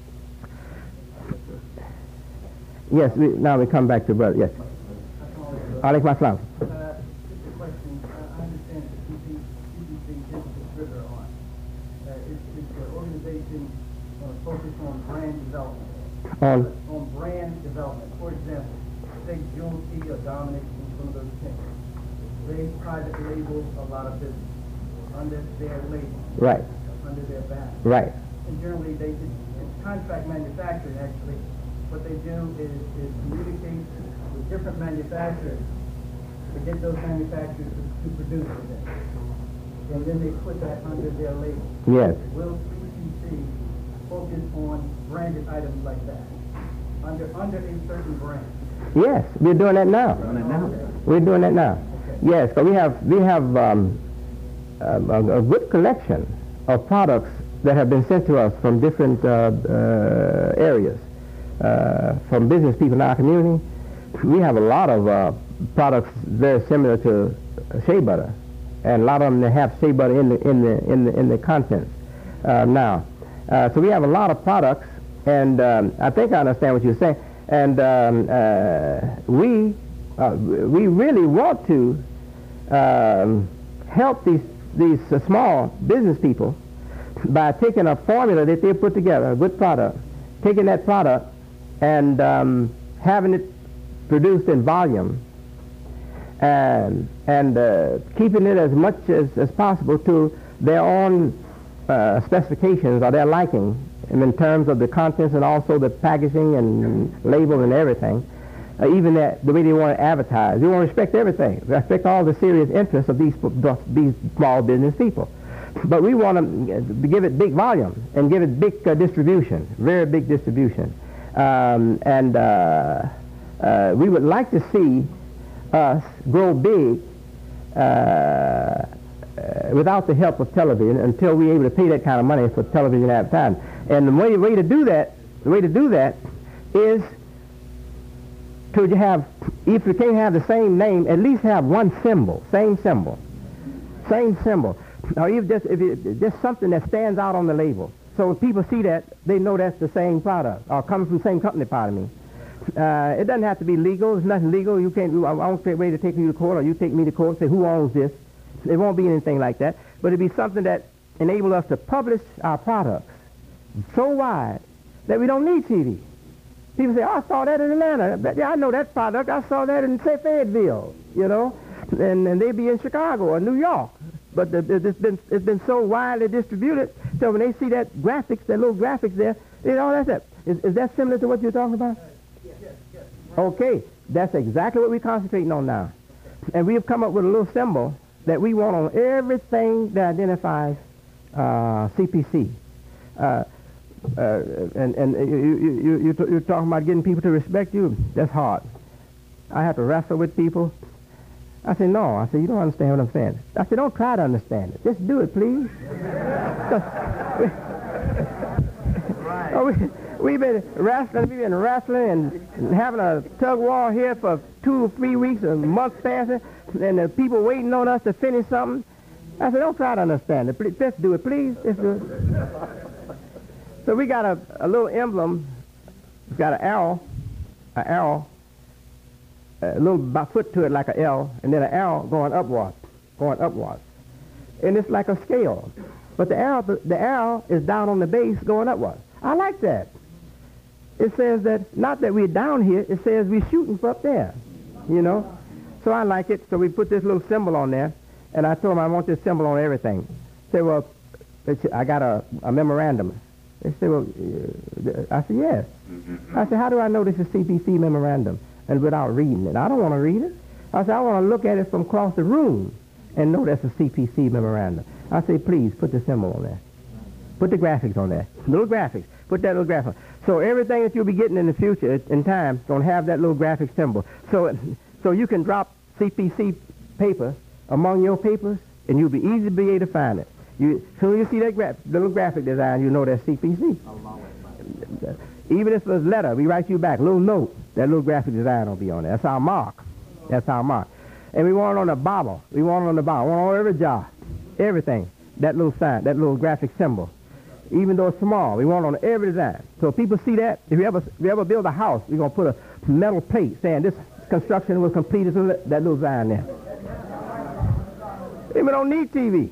Yes, we, now we come back to brother. Yes. Alex Maslam. Uh, just a question. Uh, I understand that C P C is a distributor on. Uh, is, is the organization uh, focused on brand development? On? On brand development. For example, say Jewel T or Dominic and some of those things. They private label a lot of business under their label. Right. Under their banner. Right. And generally they do, it's contract manufacturing actually. What they do is, is communicate with different manufacturers to get those manufacturers to, to produce for them. And then they put that under their label. Yes. Will C P C focus on branded items like that? Under under a certain brand? Yes, we're doing that now. We're doing that now. Okay. Yes, because we have we have um, um, a, a good collection of products that have been sent to us from different uh, uh, areas, uh, from business people in our community. We have a lot of uh, products very similar to shea butter, and a lot of them that have shea butter in the in the in the in the contents. Uh, now, uh, so we have a lot of products, and um, I think I understand what you're saying. And um, uh, we uh, we really want to um, help these these uh, small business people by taking a formula that they put together, a good product, taking that product and um, having it produced in volume, and and uh, keeping it as much as, as possible to their own uh, specifications or their liking, and in terms of the contents and also the packaging and label and everything, uh, even that, the way they want to advertise. They want to respect everything, respect all the serious interests of these, these small business people. But we want to give it big volume and give it big uh, distribution, very big distribution. Um, and uh, uh, we would like to see us grow big uh, uh, without the help of television until we're able to pay that kind of money for television advertising. And the way, way to do that, the way to do that is to have, if you can't have the same name, at least have one symbol, same symbol, same symbol. Or even just, if it, just something that stands out on the label. So when people see that, they know that's the same product, or coming from the same company, pardon me. Uh, it doesn't have to be legal. It's nothing legal. You can't, I won't say way to take you to court, or you take me to court and say, who owns this? It won't be anything like that. But it'd be something that enables us to publish our products so wide that we don't need T V. People say, oh, I saw that in Atlanta. Yeah, I know that product. I saw that in, say, Fayetteville, you know. And, and they'd be in Chicago or New York. But the, the, it's been it's been so widely distributed, so when they see that graphics, that little graphics there, they know that's it. Is, is that similar to what you're talking about? Yes, yes, yes. Okay, that's exactly what we're concentrating on now. And we have come up with a little symbol that we want on everything that identifies uh, C P C. Uh, uh, and and you, you, you, you're talking about getting people to respect you. That's hard. I have to wrestle with people. I said, no. I said, you don't understand what I'm saying. I said, don't try to understand it. Just do it, please. Right. oh, we, we've been wrestling, we've been wrestling and, and having a tug war here for two or three weeks, a month passing, and the people waiting on us to finish something. I said, don't try to understand it. Please, just do it, please. Just do it. So we got a, a little emblem. We've got an arrow, an arrow, a little foot to it like an L, and then an arrow going upward, going upward. and it's like a scale. But the arrow, the, the arrow is down on the base going upward. I like that. It says that, not that we're down here, it says we're shooting for up there, you know. So I like it, so we put this little symbol on there, and I told them I want this symbol on everything. They said, well, I got a, a memorandum. They said, well, uh, I said, yes. I said, how do I know this is C P C memorandum? And without reading it. I don't want to read it. I said, I want to look at it from across the room and know that's a C P C memorandum. I said, please, put the symbol on there. Put the graphics on there. Little graphics. Put that little graphic. So everything that you'll be getting in the future, in time, is going to have that little graphic symbol. So, so you can drop C P C paper among your papers, and you'll be easy to be able to find it. You, so you see that gra little graphic design, you know that's C P C. Even if it's a letter, we write you back, a little note, that little graphic design will be on there. That's our mark. That's our mark. And we want it on the bottle. We want it on the bottle. We want it on every jar. Everything. That little sign, that little graphic symbol. Even though it's small, we want it on every design. So if people see that, if you ever, if you ever build a house, we're going to put a metal plate saying this construction was completed, so that little design there. People don't need T V.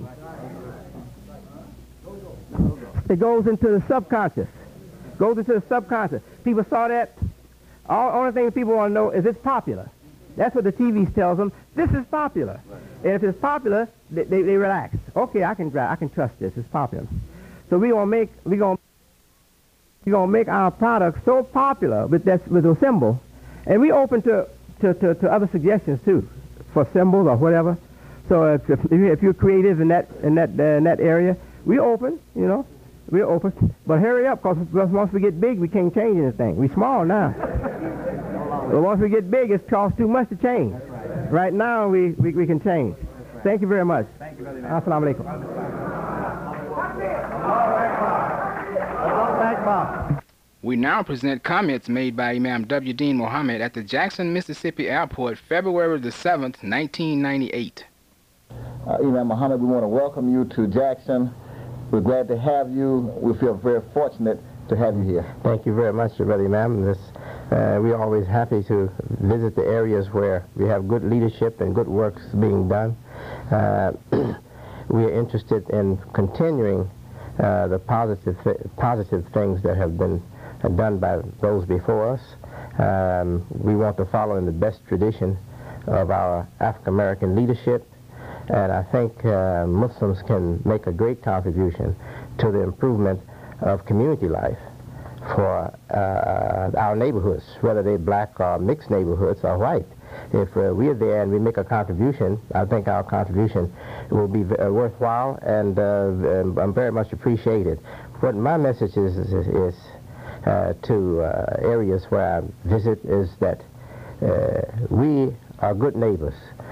It goes into the subconscious. Goes into the subconscious. People saw that. All only thing people want to know is it's popular. That's what the T V tells them. This is popular. And if it's popular, they, they, they relax. Okay, I can drive. I can trust this. It's popular. So we gonna make we gonna we gonna make our product so popular with that with those symbols, and we open to to, to, to other suggestions too, for symbols or whatever. So if, if you're creative in that in that uh, in that area, we open. You know, we're open. But hurry up, because once we get big, we can't change anything. We small now. But once we get big, it's costs too much to change. Right now, we, we, we can change. Thank you very much. Thank you, Brother. Assalamu alaikum. We now present comments made by Imam W. Dean Muhammad at the Jackson, Mississippi Airport, February the seventh, nineteen ninety-eight. Uh, Imam Muhammad, we want to welcome you to Jackson. We're glad to have you. We feel very fortunate to have you here. Thank you very much, Brother Imam. This, uh, we're always happy to visit the areas where we have good leadership and good works being done. Uh, we are interested in continuing uh, the positive, th positive things that have been uh, done by those before us. Um, we want to follow in the best tradition of our African American leadership. And I think uh, Muslims can make a great contribution to the improvement of community life for uh, our neighborhoods, whether they're black or mixed neighborhoods or white. If uh, we're there and we make a contribution, I think our contribution will be uh, worthwhile and uh, I'm very much appreciated. What my message is, is, is uh, to uh, areas where I visit is that uh, we are good neighbors.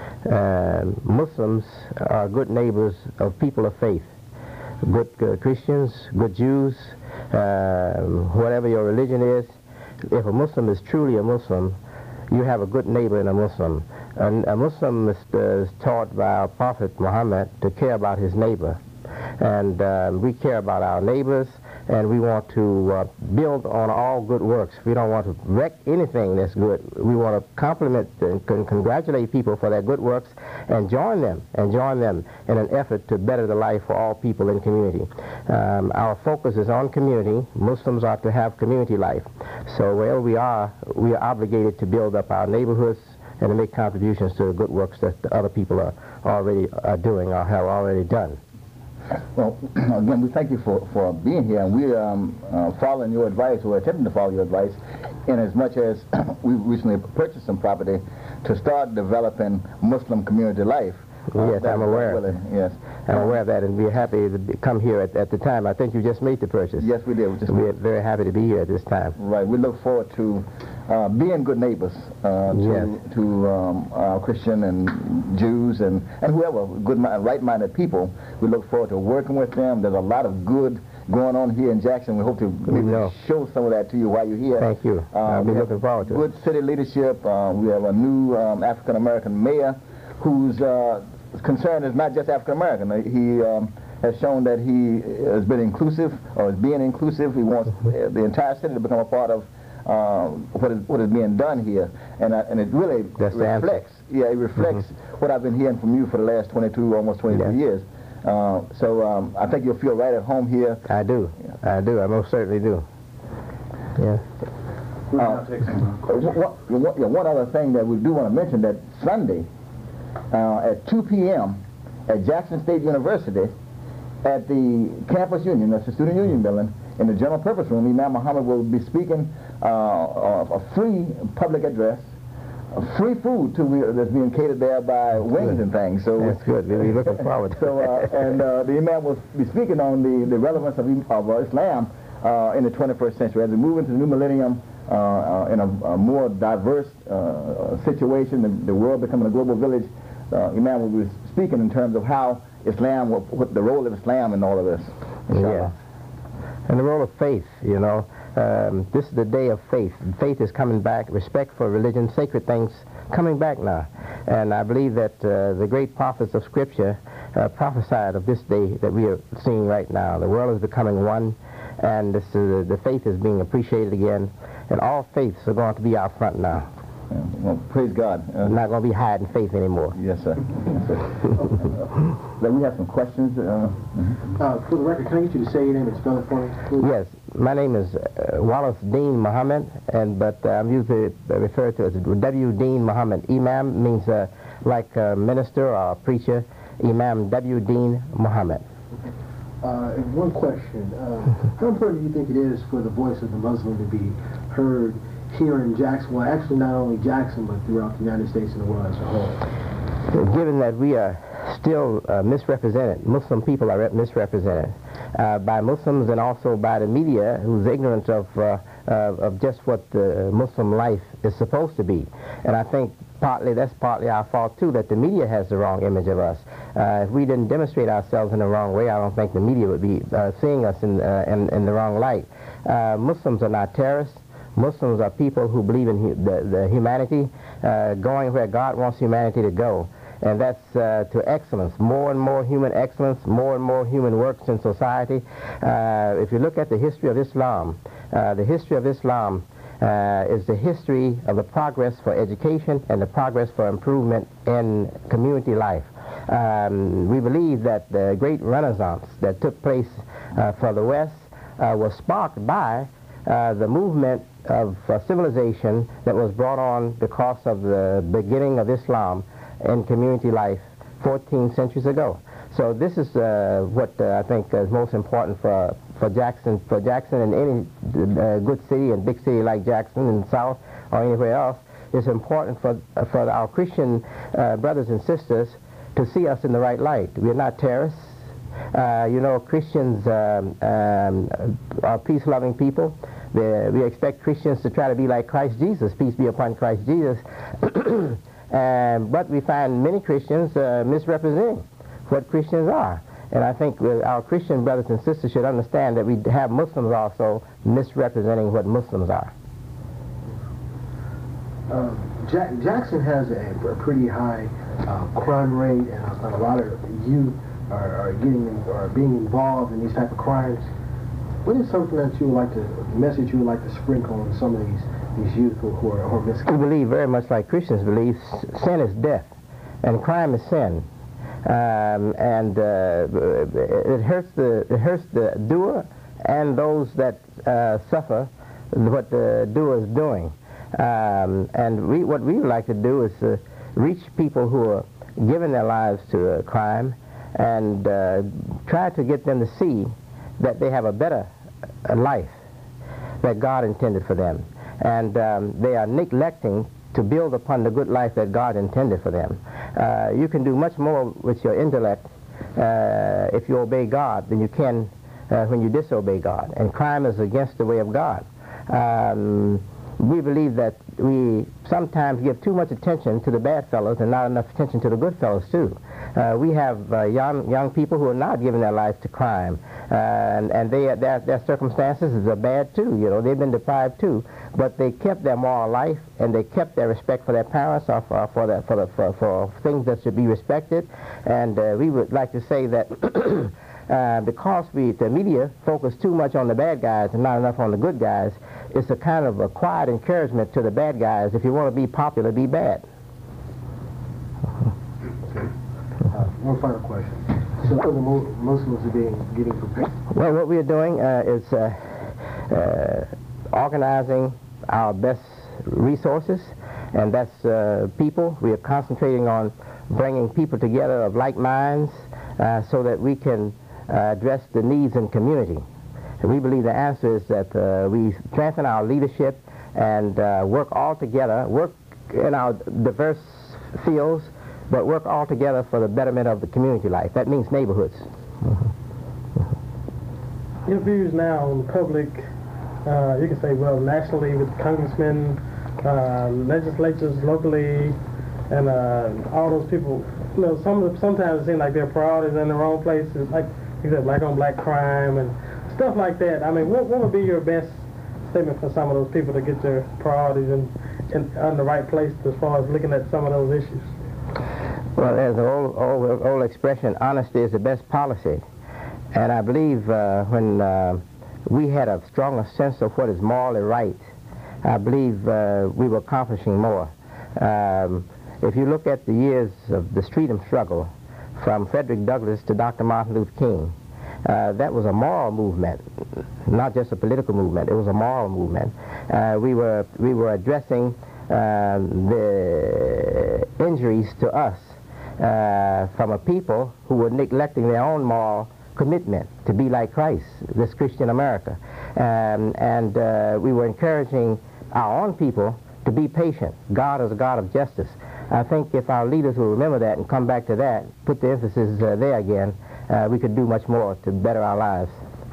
Uh, Muslims are good neighbors of people of faith. Good uh, Christians, good Jews, uh, whatever your religion is. If a Muslim is truly a Muslim, you have a good neighbor in a Muslim. And a Muslim is, uh, is taught by our Prophet Muhammad to care about his neighbor. And uh, we care about our neighbors, and we want to uh, build on all good works. We don't want to wreck anything that's good. We want to compliment and con congratulate people for their good works and join them, and join them in an effort to better the life for all people in community. Um, our focus is on community. Muslims are to have community life. So wherever we are, we are obligated to build up our neighborhoods and to make contributions to the good works that the other people are already are doing or have already done. Well, again, we thank you for, for being here, and we're um, uh, following your advice, or attempting to follow your advice, in as much as we recently purchased some property to start developing Muslim community life. Uh, yes, I'm aware. Really, yes. I'm aware of that, and we're happy to be, come here at, at the time. I think you just made the purchase. Yes, we did. We just we're very happy to be here at this time. Right. We look forward to uh, being good neighbors uh, to, yes. to um, uh, Christian and Jews and, and whoever, good, right-minded people. We look forward to working with them. There's a lot of good going on here in Jackson. We hope to maybe show some of that to you while you're here. Thank you. Uh, I'll be looking forward to good it. Good city leadership. Uh, we have a new um, African-American mayor whose uh, concern is not just African-American. He um, has shown that he has been inclusive, or is being inclusive. He wants the entire city to become a part of uh, what is what is being done here, and uh, and it really That's reflects. Yeah, it reflects mm-hmm. what I've been hearing from you for the last twenty-two, almost twenty-three yeah. years. Uh, so um, I think you'll feel right at home here. I do. Yeah. I do. I most certainly do. Yeah. Uh, one, one, one other thing that we do want to mention, that Sunday uh, at two p m at Jackson State University at the Campus Union, that's the Student Union building, in the General Purpose Room, Imam Muhammad will be speaking uh, a free public address, a free food too that's being catered there by wings and things. So that's good. We'll be looking forward to so, uh, and uh, the Imam will be speaking on the, the relevance of, of uh, Islam uh, in the twenty-first century. As we move into the new millennium, uh, uh, in a, a more diverse uh, situation, the, the world becoming a global village, uh, Imam will be speaking in terms of how Islam, what, what the role of Islam in all of this. Yeah. And the role of faith, you know. Um, this is the day of faith. Faith is coming back. Respect for religion, sacred things coming back now. And I believe that uh, the great prophets of Scripture uh, prophesied of this day that we are seeing right now. The world is becoming one, and this, uh, the faith is being appreciated again. And all faiths are going to be out front now. Yeah, well, praise God. Uh, We're not going to be hiding faith anymore. Yes, sir. Yes, sir. uh, we have some questions. Uh, mm-hmm. uh, for the record, can I get you to say your name and spell it for me, please? Yes, my name is uh, Wallace Dean Muhammad, and but uh, I'm usually referred to as W. Dean Muhammad. Imam means uh, like a minister or a preacher. Imam W. Dean Muhammad. Uh, and one question: uh, how important do you think it is for the voice of the Muslim to be heard here in Jackson? Well, actually, not only Jackson, but throughout the United States and the world as a whole. Given that we are still uh, misrepresented, Muslim people are misrepresented uh, by Muslims and also by the media, who's ignorant of uh, uh, of just what the Muslim life is supposed to be. And I think partly that's partly our fault too, that the media has the wrong image of us. Uh, if we didn't demonstrate ourselves in the wrong way, I don't think the media would be uh, seeing us in, uh, in in the wrong light. Uh, Muslims are not terrorists. Muslims are people who believe in hu the, the humanity, uh, going where God wants humanity to go. And that's uh, to excellence, more and more human excellence, more and more human works in society. Uh, if you look at the history of Islam, uh, the history of Islam uh, is the history of the progress for education and the progress for improvement in community life. Um, we believe that the great renaissance that took place uh, for the West uh, was sparked by uh, the movement of uh, civilization that was brought on because of the beginning of Islam in community life fourteen centuries ago. So this is uh, what uh, I think is most important for for Jackson, for Jackson and any uh, good city and big city like Jackson in the South or anywhere else. It's important for for our Christian uh, brothers and sisters to see us in the right light. We're not terrorists. Uh, you know, Christians um, um, are peace-loving people. They're, we expect Christians to try to be like Christ Jesus, peace be upon Christ Jesus. Um, but we find many Christians uh, misrepresenting what Christians are. And I think uh, our Christian brothers and sisters should understand that we have Muslims also misrepresenting what Muslims are. Uh, Jack Jackson has a, a pretty high uh, crime rate, and a, a lot of youth are, are getting are being involved in these type of crimes. What is something that you would like to, message you would like to sprinkle on some of these these youth who, who are, who are misguided? We believe very much like Christians believe, sin is death, and crime is sin, um, and uh, it hurts the it hurts the doer and those that uh, suffer what the doer is doing. Um, and we, what we would like to do is uh, reach people who are giving their lives to uh, crime, and uh, try to get them to see that they have a better uh, life that God intended for them. And um, they are neglecting to build upon the good life that God intended for them. Uh, you can do much more with your intellect uh, if you obey God than you can uh, when you disobey God. And crime is against the way of God. Um, we believe that we sometimes give too much attention to the bad fellows and not enough attention to the good fellows too. Uh, we have uh, young young people who are not giving their lives to crime, uh, and, and they, their, their circumstances are bad too. You know, they've been deprived too, but they kept their moral life and they kept their respect for their parents or for for, the, for, the, for, for things that should be respected. And uh, we would like to say that uh, because we the media focus too much on the bad guys and not enough on the good guys, it's a kind of a quiet encouragement to the bad guys. If you want to be popular, be bad. Uh, one final question. So other Muslims are being, getting prepared? Well, what we are doing uh, is uh, uh, organizing our best resources, and that's uh, people. We are concentrating on bringing people together of like minds uh, so that we can uh, address the needs in community. And we believe the answer is that uh, we strengthen our leadership and uh, work all together, work in our diverse fields, but work all together for the betterment of the community life. That means neighborhoods. Your views now on the public, uh, you can say, well, nationally with congressmen, uh, legislatures locally, and uh, all those people, you know, some of the, sometimes it seems like their priorities are in the wrong places, like you said, black on black crime and stuff like that. I mean, what, what would be your best statement for some of those people to get their priorities in, in, in the right place as far as looking at some of those issues? Well, there's an old, old, old expression, honesty is the best policy. And I believe uh, when uh, we had a stronger sense of what is morally right, I believe uh, we were accomplishing more. Um, if you look at the years of the freedom struggle, from Frederick Douglass to Doctor Martin Luther King, uh, that was a moral movement, not just a political movement. It was a moral movement. Uh, we were we were addressing uh, the injuries to us uh, from a people who were neglecting their own moral commitment to be like Christ, this Christian America. Um, and uh, we were encouraging our own people to be patient. God is a God of justice. I think if our leaders will remember that and come back to that, put the emphasis uh, there again, uh, we could do much more to better our lives.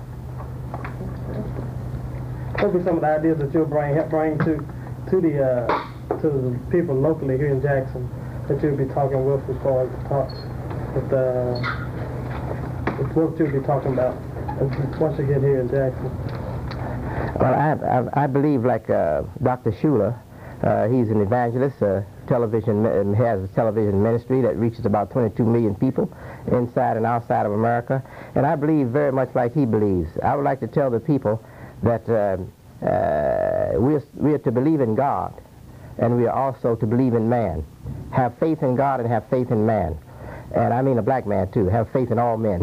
What would be some of the ideas that you'll bring, help bring to, to, the, uh, to the people locally here in Jackson that you'll be talking with as far as talks with the what you'll be talking about once you get here in Jackson? Well, I, I, I believe, like uh, Doctor Schuler, uh, he's an evangelist, uh, television, and has a television ministry that reaches about twenty-two million people inside and outside of America. And I believe very much like he believes. I would like to tell the people that uh, uh, we are, we are to believe in God, and we are also to believe in man. Have faith in God and have faith in man. And I mean a black man, too. Have faith in all men.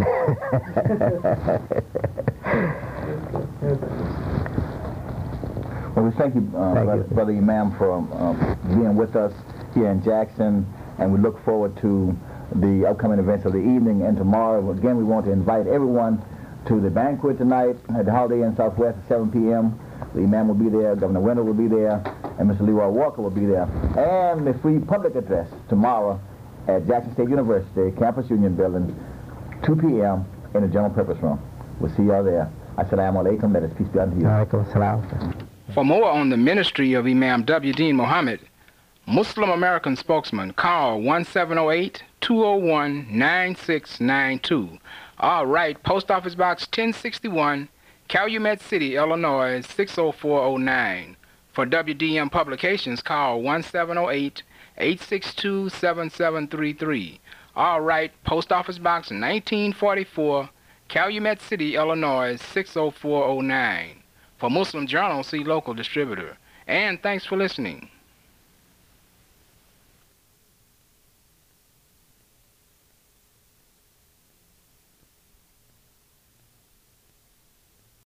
Well, we thank you, uh, thank Brother, you. Brother Imam, for um, being with us here in Jackson, and we look forward to the upcoming events of the evening and tomorrow. Again, we want to invite everyone to the banquet tonight at the Holiday Inn Southwest at seven p m The Imam will be there, Governor Wendell will be there, and Mister Leroy Walker will be there. And the free public address tomorrow at Jackson State University, Campus Union Building, two p m in the General Purpose Room. We'll see y'all there. Assalamu alaikum, let us peace be unto you. Alaikum salam. For more on the ministry of Imam W. Deen Muhammad, Muslim American spokesman, call one seven zero eight, two zero one, nine six nine two. All right, Post Office Box ten sixty-one, Calumet City, Illinois, six oh four oh nine. For W D M Publications, call one seven zero eight, eight six two, seven seven three three. All right, Post Office Box nineteen forty-four, Calumet City, Illinois, six oh four oh nine. For Muslim Journal, see local distributor. And thanks for listening.